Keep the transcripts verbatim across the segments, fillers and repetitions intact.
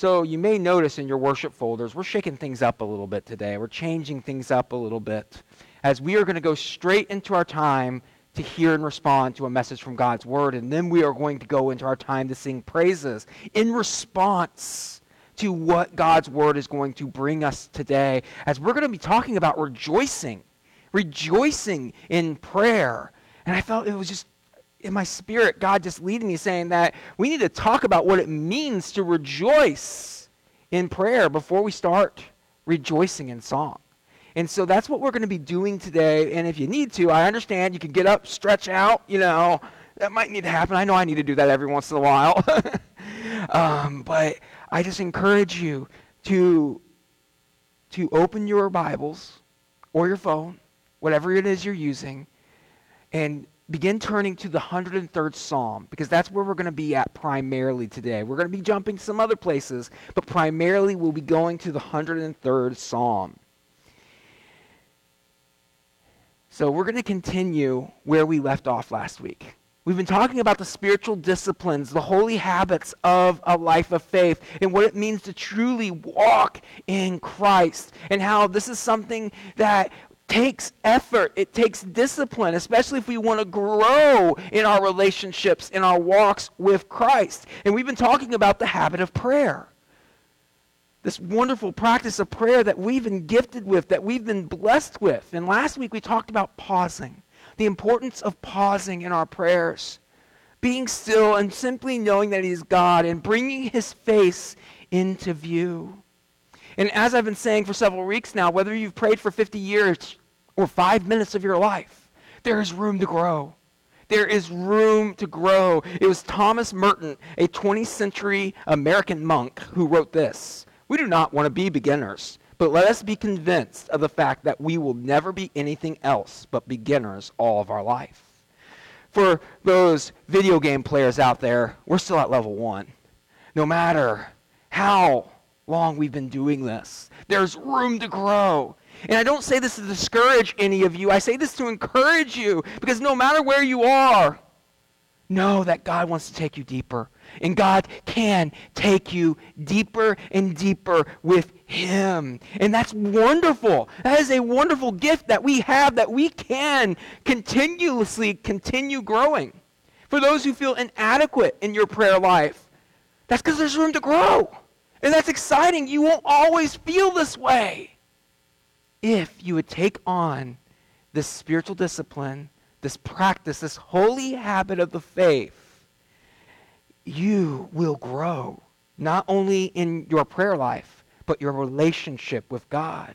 So you may notice in your worship folders, we're shaking things up a little bit today. We're changing things up a little bit as we are going to go straight into our time to hear and respond to a message from God's word. And then we are going to go into our time to sing praises in response to what God's word is going to bring us today, as we're going to be talking about rejoicing, rejoicing in prayer. And I felt it was just in my spirit, God just leading me, saying that we need to talk about what it means to rejoice in prayer before we start rejoicing in song. And so that's what we're going to be doing today. And if you need to, I understand you can get up, stretch out, you know, that might need to happen. I know I need to do that every once in a while. um, but I just encourage you to, to open your Bibles or your phone, whatever it is you're using, and begin turning to the one hundred third Psalm, because that's where we're going to be at primarily today. We're going to be jumping some other places, but primarily we'll be going to the one hundred third Psalm. So we're going to continue where we left off last week. We've been talking about the spiritual disciplines, the holy habits of a life of faith, and what it means to truly walk in Christ, and how this is something that takes effort. It takes discipline, especially if we want to grow in our relationships, in our walks with Christ. And we've been talking about the habit of prayer. This wonderful practice of prayer that we've been gifted with, that we've been blessed with. And last week we talked about pausing, the importance of pausing in our prayers, being still and simply knowing that He is God and bringing His face into view. And as I've been saying for several weeks now, whether you've prayed for fifty years or five minutes of your life, there is room to grow. There is room to grow. It was Thomas Merton, a twentieth century American monk, who wrote this: "We do not want to be beginners, but let us be convinced of the fact that we will never be anything else but beginners all of our life." For those video game players out there, we're still at level one. No matter how long we've been doing this, there's room to grow. And I don't say this to discourage any of you. I say this to encourage you, because no matter where you are, know that God wants to take you deeper. And God can take you deeper and deeper with Him. And that's wonderful. That is a wonderful gift that we have, that we can continuously continue growing. For those who feel inadequate in your prayer life, that's because there's room to grow. And that's exciting. You won't always feel this way. If you would take on this spiritual discipline, this practice, this holy habit of the faith, you will grow, not only in your prayer life, but your relationship with God.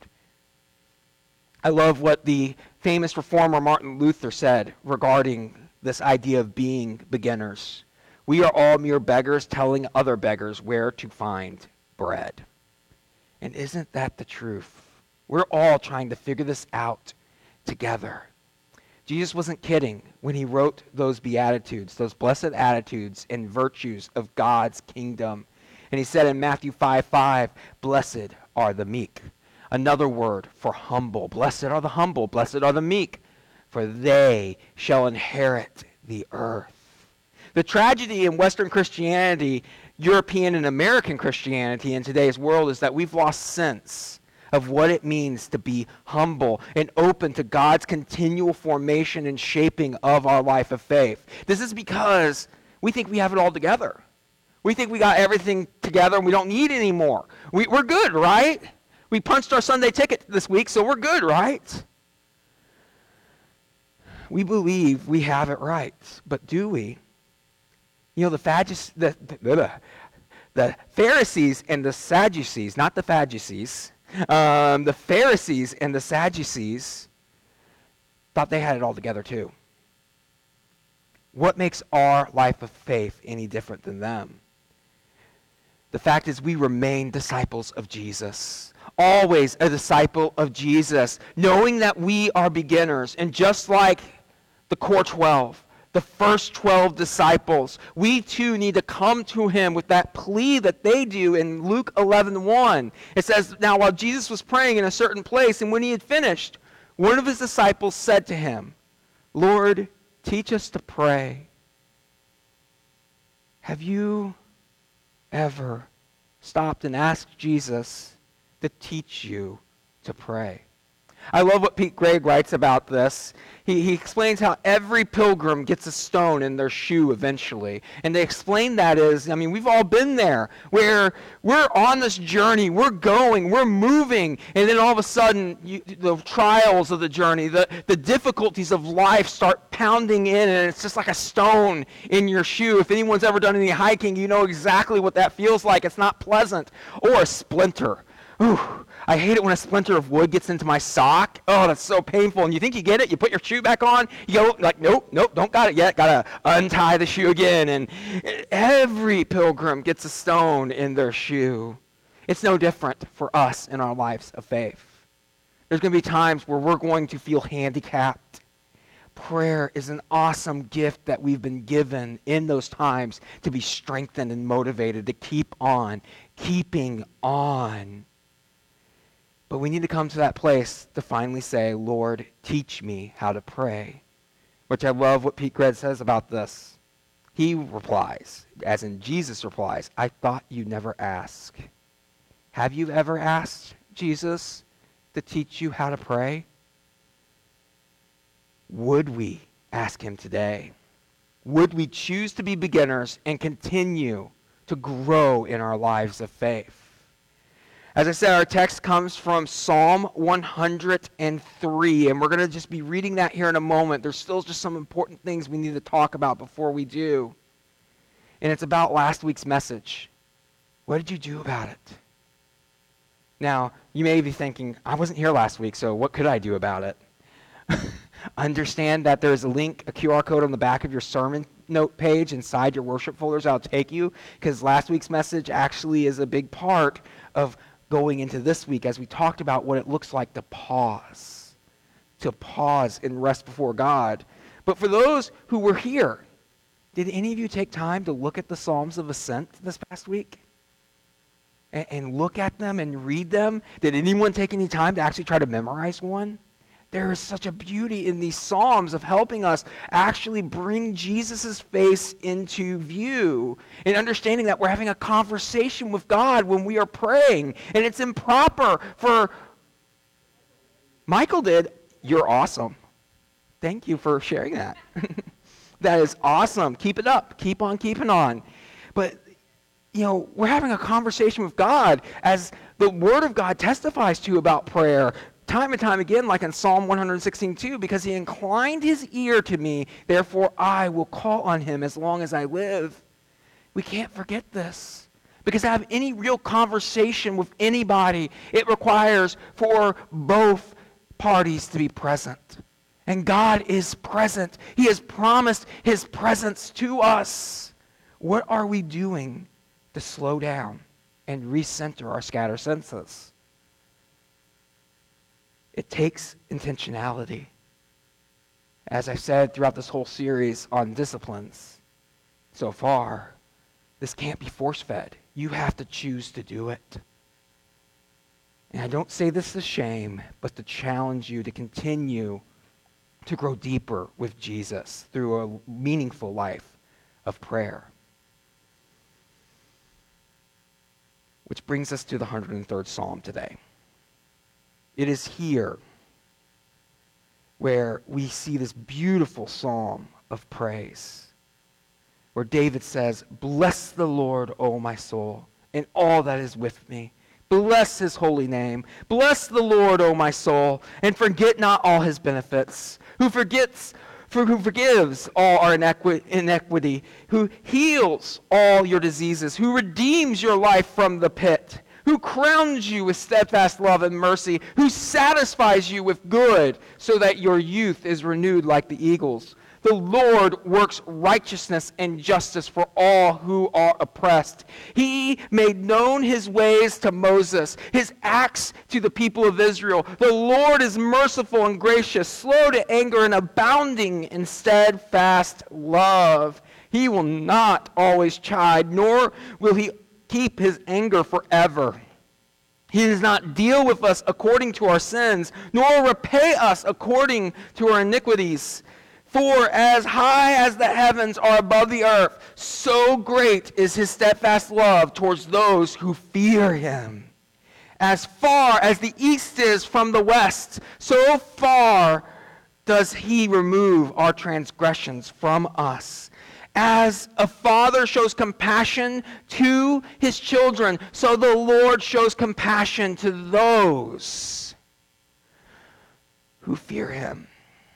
I love what the famous reformer Martin Luther said regarding this idea of being beginners. "We are all mere beggars telling other beggars where to find bread." And isn't that the truth? We're all trying to figure this out together. Jesus wasn't kidding when He wrote those Beatitudes, those blessed attitudes and virtues of God's kingdom. And He said in Matthew five five, "Blessed are the meek." Another word for humble. Blessed are the humble. Blessed are the meek, for they shall inherit the earth. The tragedy in Western Christianity, European and American Christianity in today's world, is that we've lost sense of what it means to be humble and open to God's continual formation and shaping of our life of faith. This is because we think we have it all together. We think we got everything together and we don't need any more. We, we're good, right? We punched our Sunday ticket this week, so we're good, right? We believe we have it right, but do we? You know, the, Phadus, the, the, the Pharisees and the Sadducees, not the Phadducees, Um, the Pharisees and the Sadducees thought they had it all together too. What makes our life of faith any different than them? The fact is, we remain disciples of Jesus. Always a disciple of Jesus, knowing that we are beginners. And just like the core twelve, the first twelve disciples, we too need to come to Him with that plea that they do in Luke eleven one. It says, "Now while Jesus was praying in a certain place, and when He had finished, one of His disciples said to Him, 'Lord, teach us to pray.' Have you ever stopped and asked Jesus to teach you to pray. I love what Pete Greig writes about this. He, he explains how every pilgrim gets a stone in their shoe eventually. And they explain that is, I mean, we've all been there, where we're on this journey, we're going, we're moving, and then all of a sudden, you, the trials of the journey, the, the difficulties of life start pounding in, and it's just like a stone in your shoe. If anyone's ever done any hiking, you know exactly what that feels like. It's not pleasant. Or a splinter. Ooh, I hate it when a splinter of wood gets into my sock. Oh, that's so painful. And you think you get it, you put your shoe back on, you go like, nope, nope, don't got it yet. Got to untie the shoe again. And every pilgrim gets a stone in their shoe. It's no different for us in our lives of faith. There's going to be times where we're going to feel handicapped. Prayer is an awesome gift that we've been given in those times to be strengthened and motivated, to keep on, keeping on. But we need to come to that place to finally say, Lord, teach me how to pray. Which I love what Pete Greig says about this. He replies, as in Jesus replies, I thought you never ask. Have you ever asked Jesus to teach you how to pray? Would we ask him today? Would we choose to be beginners and continue to grow in our lives of faith? As I said, our text comes from Psalm one hundred three, and we're going to just be reading that here in a moment. There's still just some important things we need to talk about before we do. And it's about last week's message. What did you do about it? Now, you may be thinking, I wasn't here last week, so what could I do about it? Understand that there's a link, a Q R code on the back of your sermon note page inside your worship folders that'll take you, because last week's message actually is a big part of going into this week as we talked about what it looks like to pause, to pause and rest before God. But for those who were here, did any of you take time to look at the Psalms of Ascent this past week? And, and look at them and read them? Did anyone take any time to actually try to memorize one? There is such a beauty in these Psalms of helping us actually bring Jesus' face into view and understanding that we're having a conversation with God when we are praying. And it's improper for... Michael did. You're awesome. Thank you for sharing that. That is awesome. Keep it up. Keep on keeping on. But, you know, we're having a conversation with God as the Word of God testifies to about prayer. Time and time again, like in Psalm one sixteen two, because he inclined his ear to me, therefore I will call on him as long as I live. We can't forget this. Because to have any real conversation with anybody, it requires for both parties to be present. And God is present. He has promised his presence to us. What are we doing to slow down and recenter our scattered senses? It takes intentionality. As I've said throughout this whole series on disciplines so far, this can't be force-fed. You have to choose to do it. And I don't say this to shame, but to challenge you to continue to grow deeper with Jesus through a meaningful life of prayer. Which brings us to the one hundred third Psalm today. It is here where we see this beautiful psalm of praise, where David says, bless the Lord, O my soul, and all that is with me. Bless his holy name. Bless the Lord, O my soul, and forget not all his benefits, who forgets, for who forgives all our inequi- iniquity, who heals all your diseases, who redeems your life from the pit, who crowns you with steadfast love and mercy, who satisfies you with good, so that your youth is renewed like the eagles. The Lord works righteousness and justice for all who are oppressed. He made known his ways to Moses, his acts to the people of Israel. The Lord is merciful and gracious, slow to anger and abounding in steadfast love. He will not always chide, nor will he keep his anger forever. He does not deal with us according to our sins, nor repay us according to our iniquities. For as high as the heavens are above the earth, so great is his steadfast love towards those who fear him. As far as the east is from the west, so far does he remove our transgressions from us. As a father shows compassion to his children, so the Lord shows compassion to those who fear him.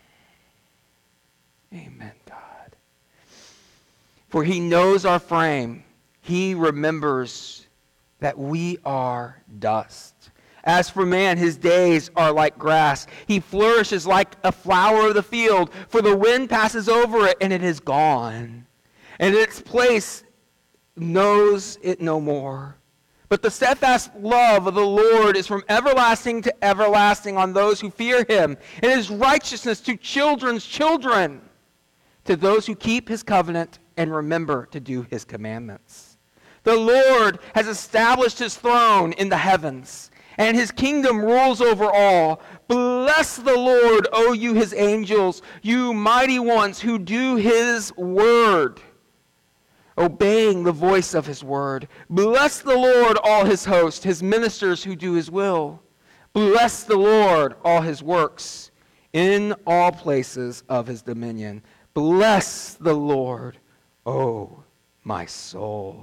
Amen, God. For he knows our frame. He remembers that we are dust. As for man, his days are like grass. He flourishes like a flower of the field, for the wind passes over it and it is gone. And its place knows it no more. But the steadfast love of the Lord is from everlasting to everlasting on those who fear him, and his righteousness to children's children, to those who keep his covenant and remember to do his commandments. The Lord has established his throne in the heavens, and his kingdom rules over all. Bless the Lord, O you his angels, you mighty ones who do his word, obeying the voice of his word. Bless the Lord, all his host, his ministers who do his will. Bless the Lord, all his works, in all places of his dominion. Bless the Lord, O my soul.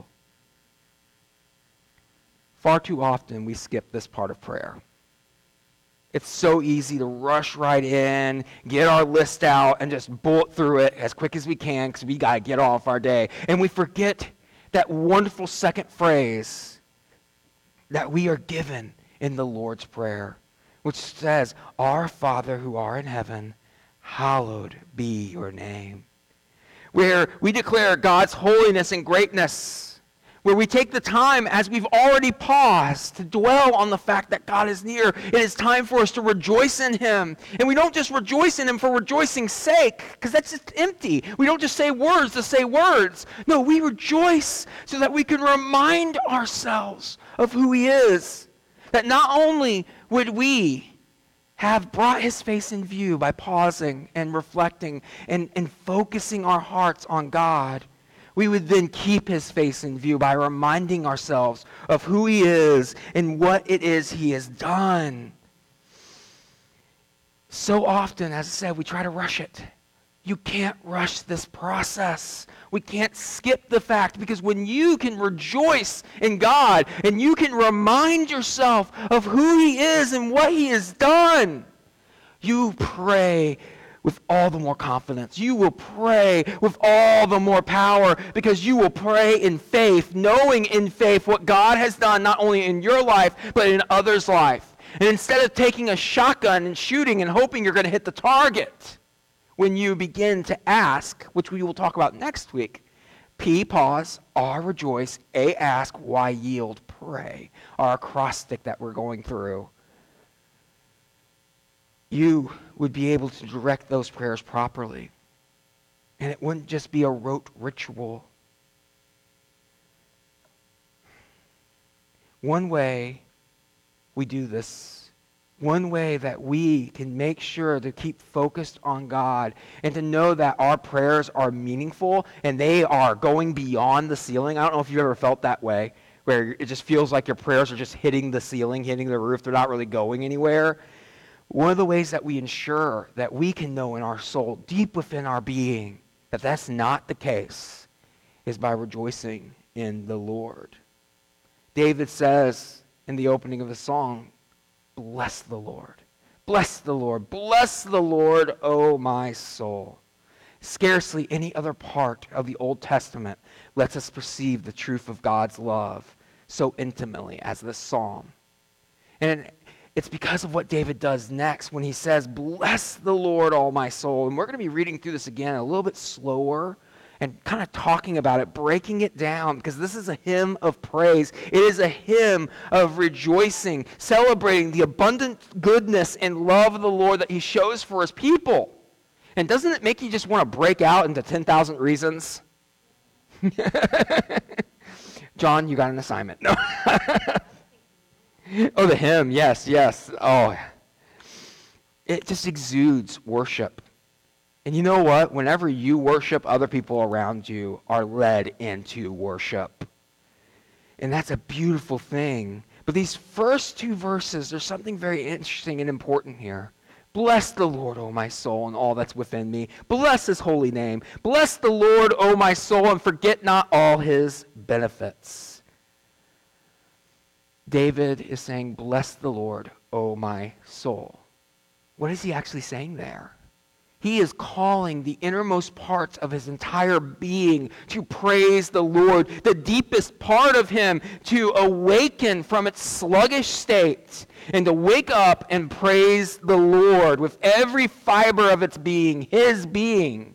Far too often we skip this part of prayer. It's so easy to rush right in, get our list out, and just bullet through it as quick as we can because we got to get off our day. And we forget that wonderful second phrase that we are given in the Lord's Prayer, which says, Our Father who art in heaven, hallowed be your name. Where we declare God's holiness and greatness, where we take the time, as we've already paused, to dwell on the fact that God is near. It is time for us to rejoice in him. And we don't just rejoice in him for rejoicing's sake, because that's just empty. We don't just say words to say words. No, we rejoice so that we can remind ourselves of who he is. That not only would we have brought his face in view by pausing and reflecting and, and focusing our hearts on God, we would then keep his face in view by reminding ourselves of who he is and what it is he has done. So often, as I said, we try to rush it. You can't rush this process. We can't skip the fact, because when you can rejoice in God and you can remind yourself of who he is and what he has done, you pray with all the more confidence. You will pray with all the more power, because you will pray in faith, knowing in faith what God has done not only in your life, but in others' life. And instead of taking a shotgun and shooting and hoping you're going to hit the target, when you begin to ask, which we will talk about next week, P, pause, R, rejoice, A, ask, Y, yield, pray, our acrostic that we're going through, you would be able to direct those prayers properly. And it wouldn't just be a rote ritual. One way we do this, one way that we can make sure to keep focused on God and to know that our prayers are meaningful and they are going beyond the ceiling. I don't know if you've ever felt that way, where it just feels like your prayers are just hitting the ceiling, hitting the roof. They're not really going anywhere. One of the ways that we ensure that we can know in our soul, deep within our being, that that's not the case, is by rejoicing in the Lord. David says in the opening of the song, bless the Lord. Bless the Lord. Bless the Lord, O my soul. Scarcely any other part of the Old Testament lets us perceive the truth of God's love so intimately as this psalm. And it's because of what David does next when he says, bless the Lord, all my soul. And we're going to be reading through this again a little bit slower and kind of talking about it, breaking it down, because this is a hymn of praise. It is a hymn of rejoicing, celebrating the abundant goodness and love of the Lord that he shows for his people. And doesn't it make you just want to break out into ten thousand reasons? John, you got an assignment. No. Oh, the hymn, yes, yes. Oh, it just exudes worship. And you know what? Whenever you worship, other people around you are led into worship. And that's a beautiful thing. But these first two verses, there's something very interesting and important here. Bless the Lord, O my soul, and all that's within me. Bless his holy name. Bless the Lord, O my soul, and forget not all his benefits. David is saying, bless the Lord, O my soul. What is he actually saying there? He is calling the innermost parts of his entire being to praise the Lord, the deepest part of him to awaken from its sluggish state and to wake up and praise the Lord with every fiber of its being, his being.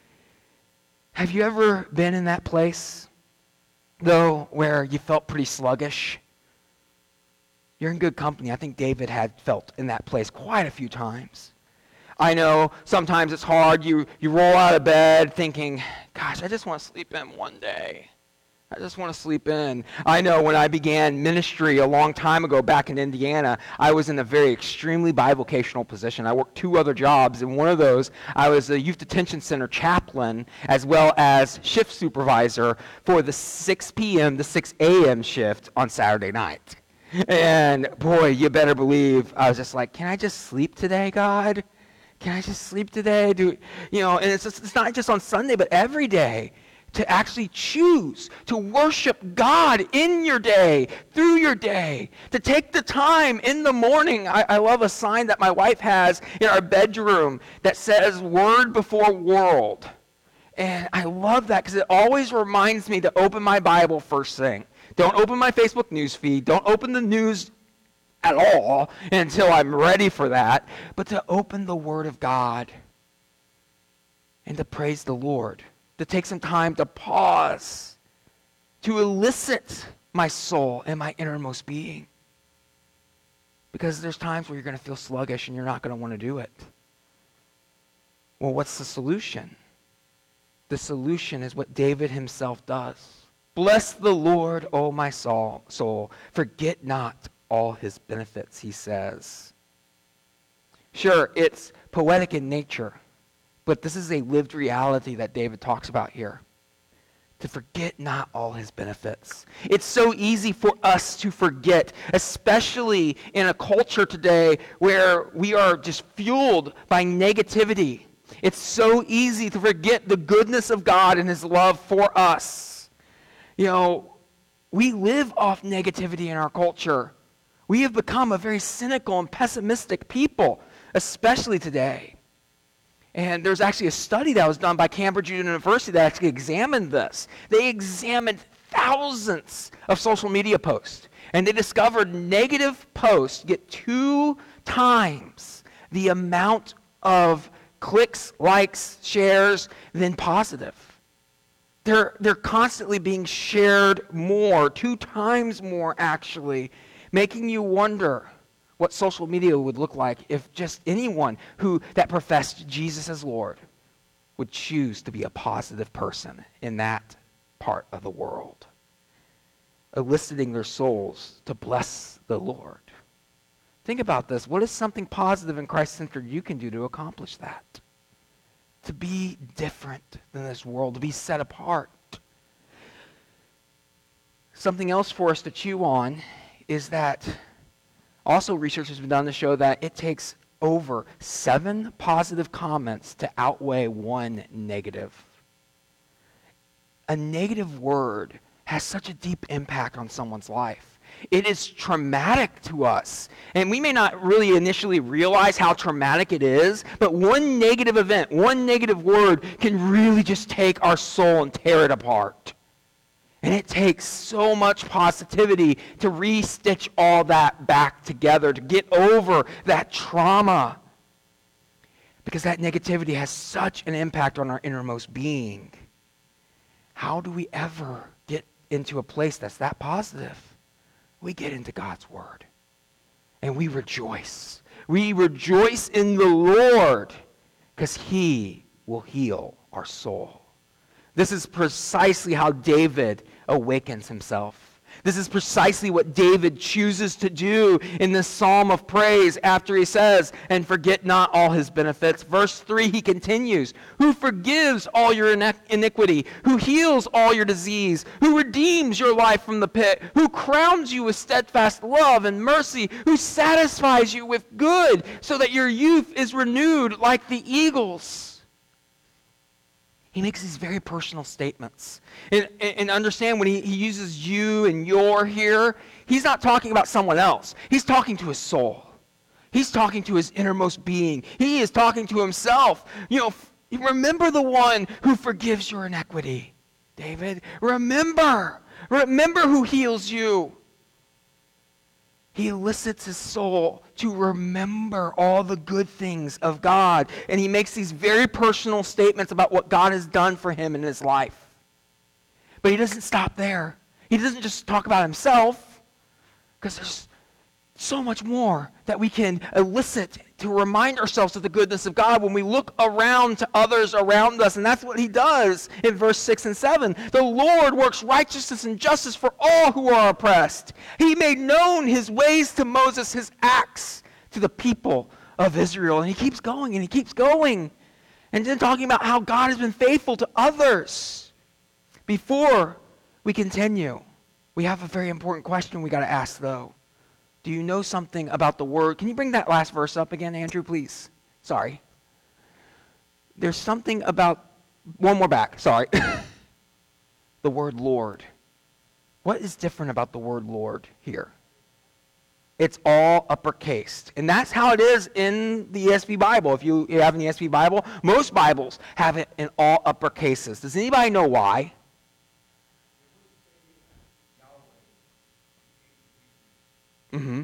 Have you ever been in that place, though, where you felt pretty sluggish? You're in good company. I think David had felt in that place quite a few times. I know sometimes it's hard. You, you roll out of bed thinking, gosh, I just want to sleep in one day. I just want to sleep in. I know when I began ministry a long time ago back in Indiana, I was in a very extremely bivocational position. I worked two other jobs, and one of those, I was a youth detention center chaplain as well as shift supervisor for the six p.m. to six a.m. shift on Saturday night. And boy, you better believe I was just like, can I just sleep today, God? Can I just sleep today? Do you know? And it's just, it's not just on Sunday, but every day to actually choose to worship God in your day, through your day, to take the time in the morning. I, I love a sign that my wife has in our bedroom that says "Word before world," and I love that because it always reminds me to open my Bible first thing. Don't open my Facebook news feed. Don't open the news at all until I'm ready for that, but to open the Word of God and to praise the Lord, to take some time to pause, to elicit my soul and my innermost being. Because there's times where you're going to feel sluggish and you're not going to want to do it. Well, what's the solution? The solution is what David himself does. Bless the Lord, O my soul, soul. Forget not all his benefits, he says. Sure, it's poetic in nature, but this is a lived reality that David talks about here. To forget not all his benefits. It's so easy for us to forget, especially in a culture today where we are just fueled by negativity. It's so easy to forget the goodness of God and his love for us. You know, we live off negativity in our culture. We have become a very cynical and pessimistic people, especially today. And there's actually a study that was done by Cambridge University that actually examined this. They examined thousands of social media posts, and they discovered negative posts get two times the amount of clicks, likes, shares than positive. They're, they're constantly being shared more, two times more actually, making you wonder what social media would look like if just anyone who that professed Jesus as Lord would choose to be a positive person in that part of the world, eliciting their souls to bless the Lord. Think about this. What is something positive and Christ-centered you can do to accomplish that? To be different than this world, to be set apart. Something else for us to chew on is that also research has been done to show that it takes over seven positive comments to outweigh one negative. A negative word has such a deep impact on someone's life. It is traumatic to us. And we may not really initially realize how traumatic it is, but one negative event, one negative word can really just take our soul and tear it apart. And it takes so much positivity to re-stitch all that back together, to get over that trauma. Because that negativity has such an impact on our innermost being. How do we ever get into a place that's that positive? We get into God's Word. And we rejoice. We rejoice in the Lord because He will heal our soul. This is precisely how David awakens himself. This is precisely what David chooses to do in this psalm of praise after he says, and forget not all his benefits. Verse three, he continues, who forgives all your iniquity, who heals all your disease, who redeems your life from the pit, who crowns you with steadfast love and mercy, who satisfies you with good so that your youth is renewed like the eagles. He makes these very personal statements. And, and understand when he, he uses you and your here, he's not talking about someone else. He's talking to his soul. He's talking to his innermost being. He is talking to himself. You know, remember the one who forgives your iniquity, David. Remember. Remember who heals you. He elicits his soul to remember all the good things of God. And he makes these very personal statements about what God has done for him in his life. But he doesn't stop there. He doesn't just talk about himself, because there's so much more that we can elicit to remind ourselves of the goodness of God when we look around to others around us. And that's what he does in verse six and seven. The Lord works righteousness and justice for all who are oppressed. He made known his ways to Moses, his acts to the people of Israel. And he keeps going and he keeps going. And then talking about how God has been faithful to others. Before we continue, we have a very important question we got to ask, though. Do you know something about the word? Can you bring that last verse up again, Andrew, please? Sorry. There's something about, one more back, sorry. The word Lord. What is different about the word Lord here? It's all uppercased. And that's how it is in the E S V Bible. If you have an E S V Bible, most Bibles have it in all upper cases. Does anybody know why? Mm-hmm.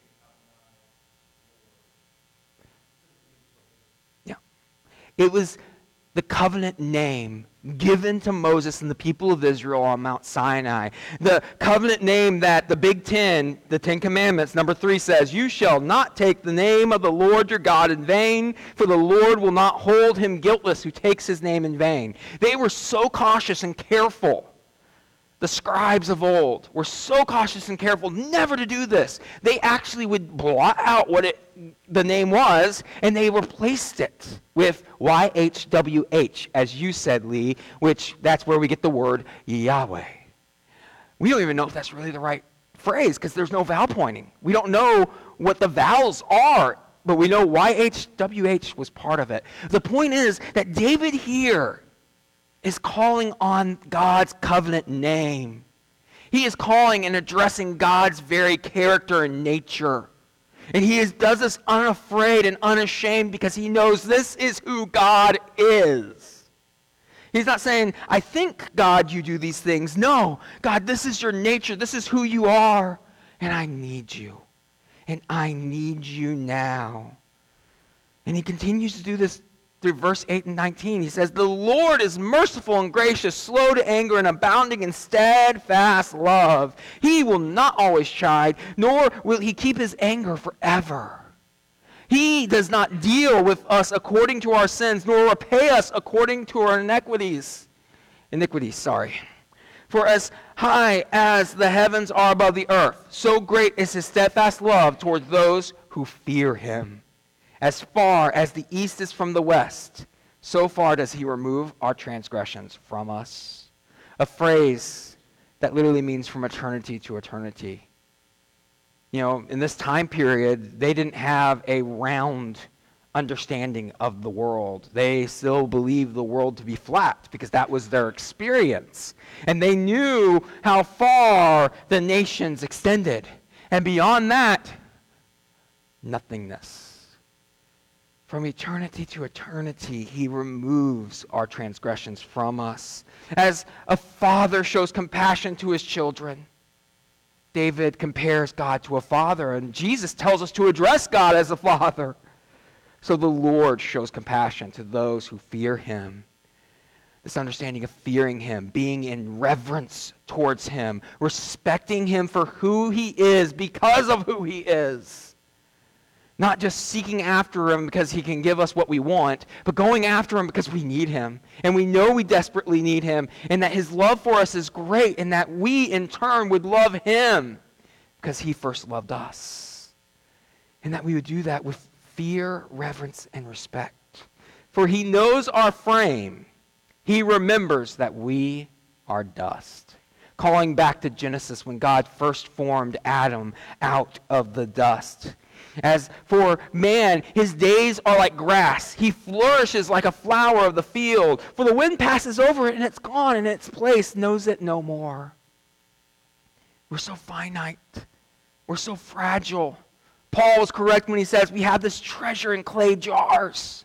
Yeah. It was the covenant name given to Moses and the people of Israel on Mount Sinai. The covenant name that the Big Ten, the Ten Commandments, number three says, you shall not take the name of the Lord your God in vain, for the Lord will not hold him guiltless who takes his name in vain. They were so cautious and careful. The scribes of old were so cautious and careful never to do this. They actually would blot out what it, the name was, and they replaced it with Y H W H, as you said, Lee, which that's where we get the word Yahweh. We don't even know if that's really the right phrase because there's no vowel pointing. We don't know what the vowels are, but we know Y H W H was part of it. The point is that David here is calling on God's covenant name. He is calling and addressing God's very character and nature. And he is, does this unafraid and unashamed because he knows this is who God is. He's not saying, I think, God, you do these things. No, God, this is your nature. This is who you are. And I need you. And I need you now. And he continues to do this through verse eight and nineteen. He says, the Lord is merciful and gracious, slow to anger and abounding in steadfast love. He will not always chide, nor will he keep his anger forever. He does not deal with us according to our sins, nor repay us according to our iniquities. Iniquities, sorry. For as high as the heavens are above the earth, so great is his steadfast love toward those who fear him. As far as the east is from the west, so far does he remove our transgressions from us. A phrase that literally means from eternity to eternity. You know, in this time period, they didn't have a round understanding of the world. They still believed the world to be flat because that was their experience. And they knew how far the nations extended. And beyond that, nothingness. From eternity to eternity, he removes our transgressions from us. As a father shows compassion to his children, David compares God to a father, and Jesus tells us to address God as a father. So the Lord shows compassion to those who fear him. This understanding of fearing him, being in reverence towards him, respecting him for who he is because of who he is. Not just seeking after him because he can give us what we want, but going after him because we need him. And we know we desperately need him, and that his love for us is great, and that we, in turn, would love him because he first loved us. And that we would do that with fear, reverence, and respect. For he knows our frame. He remembers that we are dust. Calling back to Genesis when God first formed Adam out of the dust. As for man, his days are like grass. He flourishes like a flower of the field. For the wind passes over it and it's gone, and its place knows it no more. We're so finite. We're so fragile. Paul was correct when he says we have this treasure in clay jars.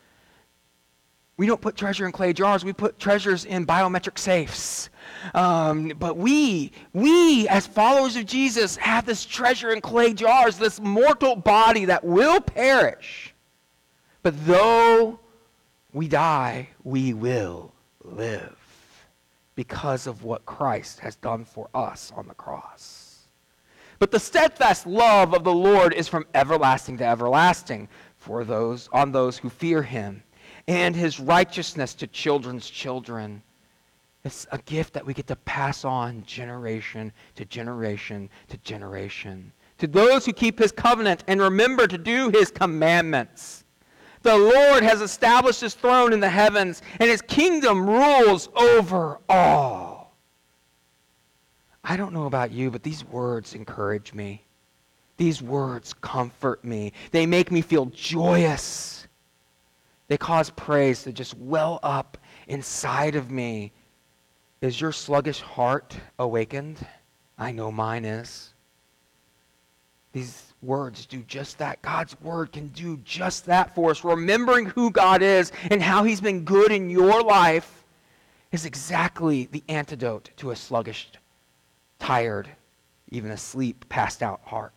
We don't put treasure in clay jars. We put treasures in biometric safes. Um, but we, we as followers of Jesus have this treasure in clay jars, this mortal body that will perish. But though we die, we will live because of what Christ has done for us on the cross. But the steadfast love of the Lord is from everlasting to everlasting for those on those who fear him, and his righteousness to children's children. It's a gift that we get to pass on generation to generation to generation. To those who keep his covenant and remember to do his commandments. The Lord has established his throne in the heavens, and his kingdom rules over all. I don't know about you, but these words encourage me. These words comfort me. They make me feel joyous. They cause praise to just well up inside of me. Is your sluggish heart awakened? I know mine is. These words do just that. God's word can do just that for us. Remembering who God is and how he's been good in your life is exactly the antidote to a sluggish, tired, even asleep, passed out heart.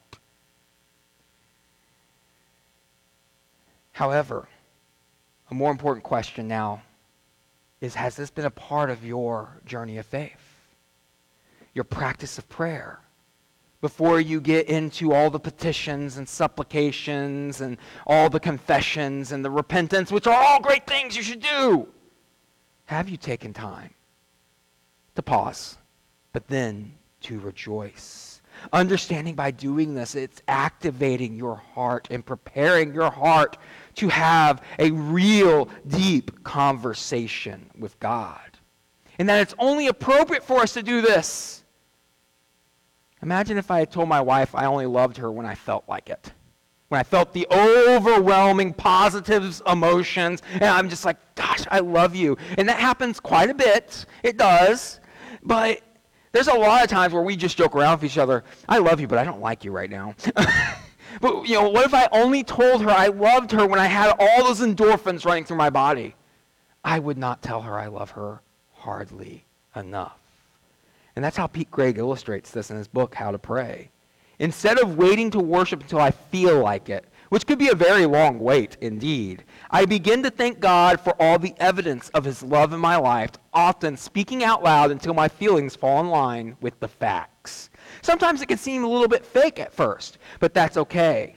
However, a more important question now is, has this been a part of your journey of faith? Your practice of prayer? Before you get into all the petitions and supplications and all the confessions and the repentance, which are all great things you should do, have you taken time to pause, but then to rejoice? Understanding by doing this, it's activating your heart and preparing your heart to have a real deep conversation with God. And that it's only appropriate for us to do this. Imagine if I had told my wife I only loved her when I felt like it. When I felt the overwhelming positive emotions, and I'm just like, gosh, I love you. And that happens quite a bit. It does. But there's a lot of times where we just joke around with each other. I love you, but I don't like you right now. But, you know, what if I only told her I loved her when I had all those endorphins running through my body? I would not tell her I love her hardly enough. And that's how Pete Greig illustrates this in his book, How to Pray. Instead of waiting to worship until I feel like it, which could be a very long wait indeed, I begin to thank God for all the evidence of his love in my life, often speaking out loud until my feelings fall in line with the facts. Sometimes it can seem a little bit fake at first, but that's okay.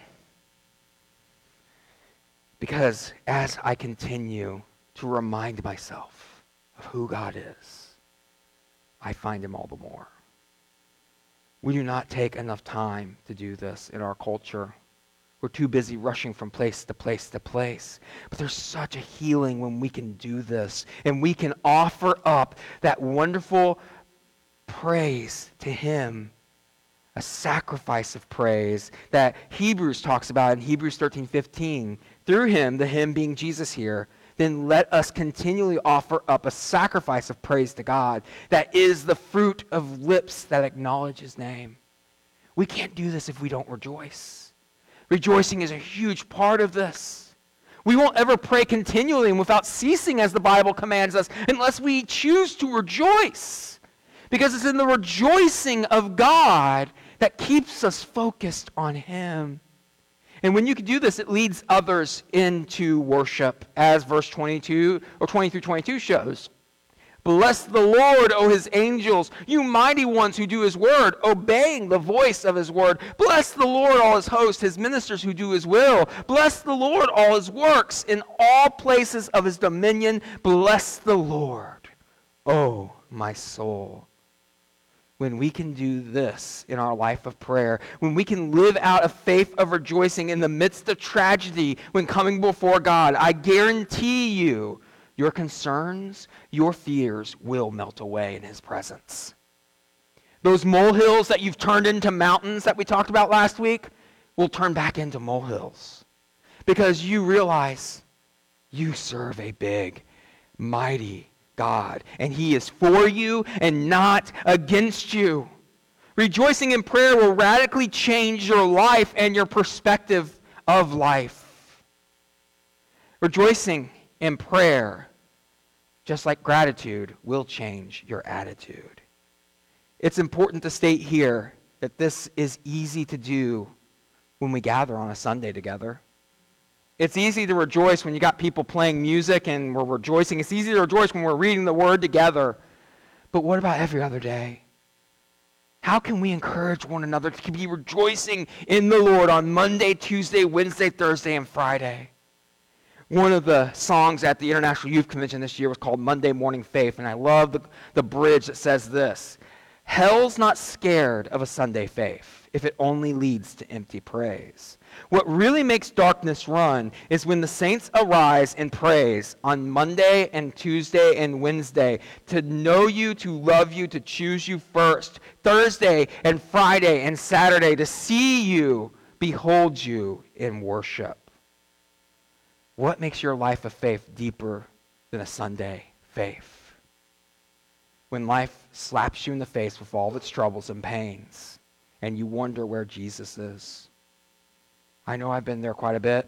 Because as I continue to remind myself of who God is, I find him all the more. We do not take enough time to do this in our culture. We're too busy rushing from place to place to place. But there's such a healing when we can do this, and we can offer up that wonderful praise to him, a sacrifice of praise that Hebrews talks about in Hebrews thirteen fifteen. Through him, the him being Jesus here, then let us continually offer up a sacrifice of praise to God that is the fruit of lips that acknowledge his name. We can't do this if we don't rejoice. Rejoicing is a huge part of this. We won't ever pray continually and without ceasing, as the Bible commands us, unless we choose to rejoice. Because it's in the rejoicing of God that keeps us focused on him. And when you can do this, it leads others into worship, as verse twenty-two or twenty through twenty-two shows. Bless the Lord, O his angels, you mighty ones who do his word, obeying the voice of his word. Bless the Lord, all his hosts, his ministers who do his will. Bless the Lord, all his works, in all places of his dominion. Bless the Lord, O my soul. When we can do this in our life of prayer, when we can live out a faith of rejoicing in the midst of tragedy when coming before God, I guarantee you, your concerns, your fears will melt away in his presence. Those molehills that you've turned into mountains that we talked about last week will turn back into molehills because you realize you serve a big, mighty God, and he is for you and not against you. Rejoicing in prayer will radically change your life and your perspective of life. Rejoicing in prayer, just like gratitude, will change your attitude. It's important to state here that this is easy to do when we gather on a Sunday together. It's easy to rejoice when you got people playing music and we're rejoicing. It's easy to rejoice when we're reading the Word together. But what about every other day? How can we encourage one another to be rejoicing in the Lord on Monday, Tuesday, Wednesday, Thursday, and Friday? One of the songs at the International Youth Convention this year was called Monday Morning Faith, and I love the, the bridge that says this: hell's not scared of a Sunday faith if it only leads to empty praise. What really makes darkness run is when the saints arise in praise on Monday and Tuesday and Wednesday to know you, to love you, to choose you first. Thursday and Friday and Saturday to see you, behold you in worship. What makes your life of faith deeper than a Sunday faith? When life slaps you in the face with all its troubles and pains, and you wonder where Jesus is. I know I've been there quite a bit.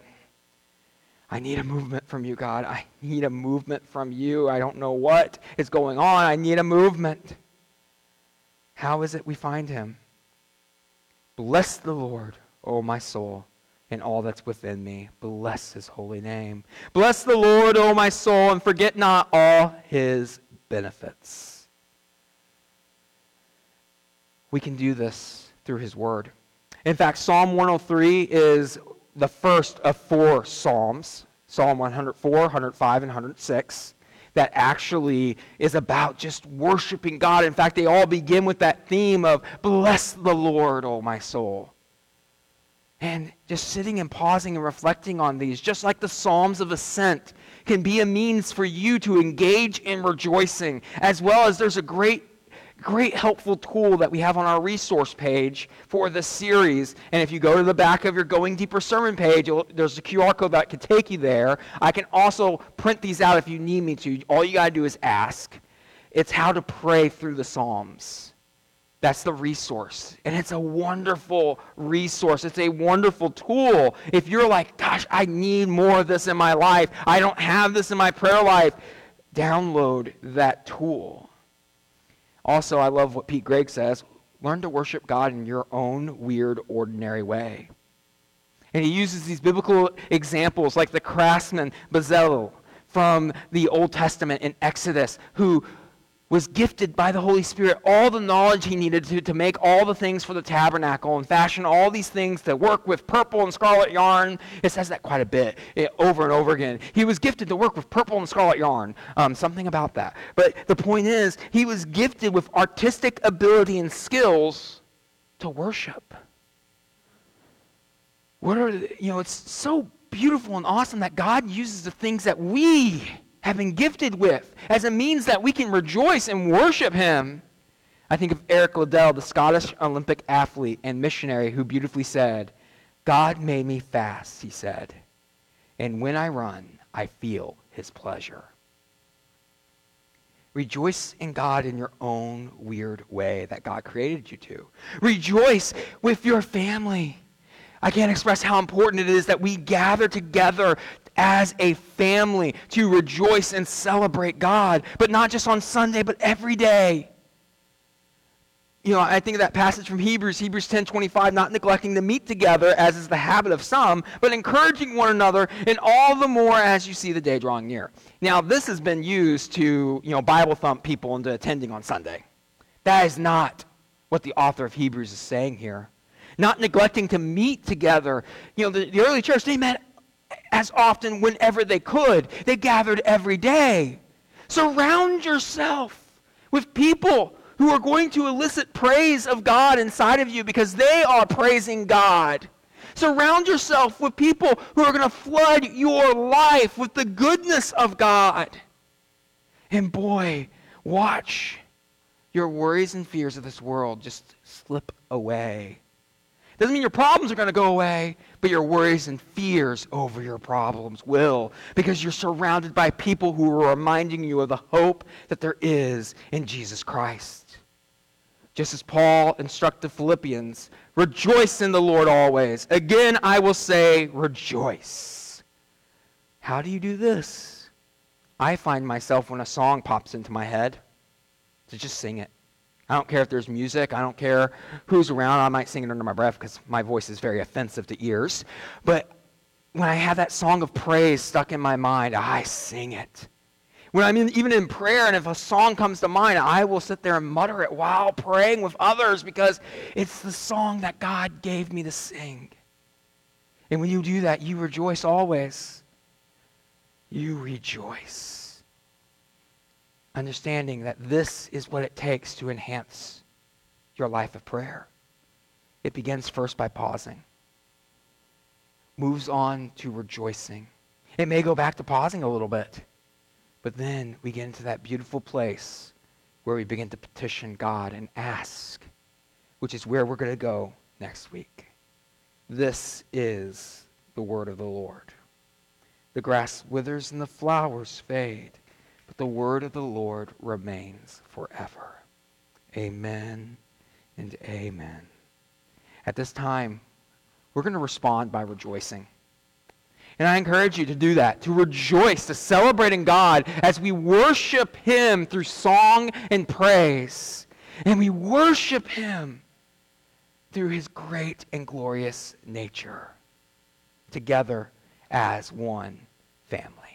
I need a movement from you, God. I need a movement from you. I don't know what is going on. I need a movement. How is it we find him? Bless the Lord, O my soul, and all that's within me. Bless his holy name. Bless the Lord, O my soul, and forget not all his benefits. We can do this through his word. In fact, Psalm one oh three is the first of four Psalms, Psalm one oh four, one oh five, and one oh six, that actually is about just worshiping God. In fact, they all begin with that theme of, bless the Lord, O my soul. And just sitting and pausing and reflecting on these, just like the Psalms of Ascent, can be a means for you to engage in rejoicing, as well as there's a great Great helpful tool that we have on our resource page for this series. And if you go to the back of your Going Deeper sermon page, there's a Q R code that can take you there. I can also print these out if you need me to. All you got to do is ask. It's how to pray through the Psalms. That's the resource. And it's a wonderful resource. It's a wonderful tool. If you're like, gosh, I need more of this in my life. I don't have this in my prayer life. Download that tool. Also, I love what Pete Greig says, learn to worship God in your own weird, ordinary way. And he uses these biblical examples like the craftsman Bezalel from the Old Testament in Exodus, who was gifted by the Holy Spirit all the knowledge he needed to, to make all the things for the tabernacle and fashion all these things to work with purple and scarlet yarn. It says that quite a bit, it, over and over again. He was gifted to work with purple and scarlet yarn, um, something about that. But the point is, he was gifted with artistic ability and skills to worship. What are the, you know, it's so beautiful and awesome that God uses the things that we have been gifted with as a means that we can rejoice and worship him. I think of Eric Liddell, the Scottish Olympic athlete and missionary, who beautifully said, God made me fast, he said, and when I run, I feel his pleasure. Rejoice in God in your own weird way that God created you to. Rejoice with your family. I can't express how important it is that we gather together as a family to rejoice and celebrate God, but not just on Sunday, but every day. You know, I think of that passage from Hebrews, Hebrews ten twenty-five, not neglecting to meet together, as is the habit of some, but encouraging one another, and all the more as you see the day drawing near. Now, this has been used to, you know, Bible thump people into attending on Sunday. That is not what the author of Hebrews is saying here. Not neglecting to meet together. You know, the, the early church, they met as often whenever they could. They gathered every day. Surround yourself with people who are going to elicit praise of God inside of you because they are praising God. Surround yourself with people who are going to flood your life with the goodness of God. And boy, watch your worries and fears of this world just slip away. Doesn't mean your problems are going to go away, but your worries and fears over your problems will, because you're surrounded by people who are reminding you of the hope that there is in Jesus Christ. Just as Paul instructed Philippians, rejoice in the Lord always. Again, I will say, rejoice. How do you do this? I find myself, when a song pops into my head, to just sing it. I don't care if there's music. I don't care who's around. I might sing it under my breath because my voice is very offensive to ears. But when I have that song of praise stuck in my mind, I sing it. When I'm in, even in prayer, and if a song comes to mind, I will sit there and mutter it while praying with others because it's the song that God gave me to sing. And when you do that, you rejoice always. You rejoice. Understanding that this is what it takes to enhance your life of prayer. It begins first by pausing, moves on to rejoicing. It may go back to pausing a little bit, but then we get into that beautiful place where we begin to petition God and ask, which is where we're going to go next week. This is the word of the Lord. The grass withers and the flowers fade, but the word of the Lord remains forever. Amen and amen. At this time, we're going to respond by rejoicing. And I encourage you to do that, to rejoice, to celebrate in God as we worship Him through song and praise. And we worship Him through His great and glorious nature, together as one family.